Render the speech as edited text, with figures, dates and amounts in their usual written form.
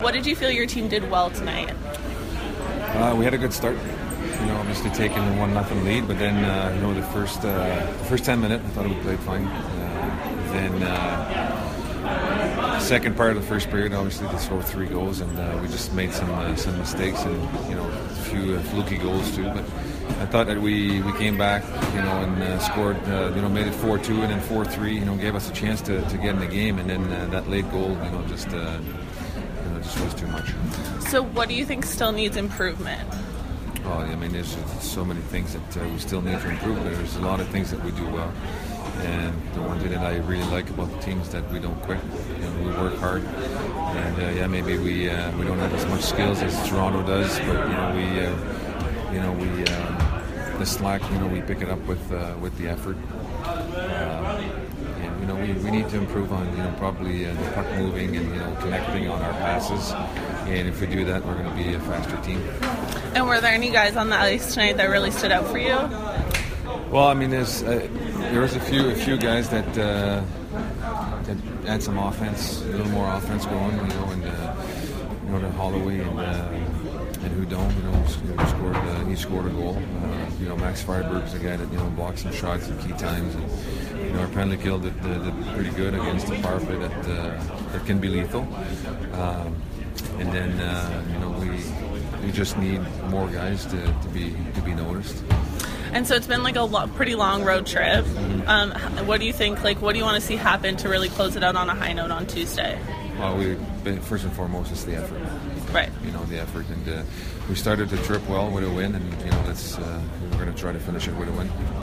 What did you feel your team did well tonight? We had a good start. Obviously taking a 1-0 lead, but then the first 10 minutes I thought we played fine. Then second part of the first period, obviously they scored 3 goals, and we just made some mistakes and a few fluky goals too. But I thought that we came back, and scored, made it 4-2 and then 4-3. Gave us a chance to get in the game, and then that late goal, just was too much. So, what do you think still needs improvement? Oh, there's so many things that we still need to improve. But there's a lot of things that we do well. And the one thing that I really like about the team is that we don't quit. We work hard, and maybe we don't have as much skills as Toronto does, but the slack, we pick it up with the effort. And we need to improve on probably the puck moving and connecting on our passes. And if we do that, we're going to be a faster team. And were there any guys on the ice tonight that really stood out for you? Well, there was a few guys that had some offense, a little more offense going, and Holloway and Hudon, he scored a goal. Max Freiberg is a guy that blocked some shots at key times, and our penalty kill did pretty good against the power play that can be lethal. And then we just need more guys to be noticed. And so it's been like a pretty long road trip. What do you think? What do you want to see happen to really close it out on a high note on Tuesday? Well, first and foremost, it's the effort. Right. The effort, and we started the trip well with a win, and we're going to try to finish it with a win.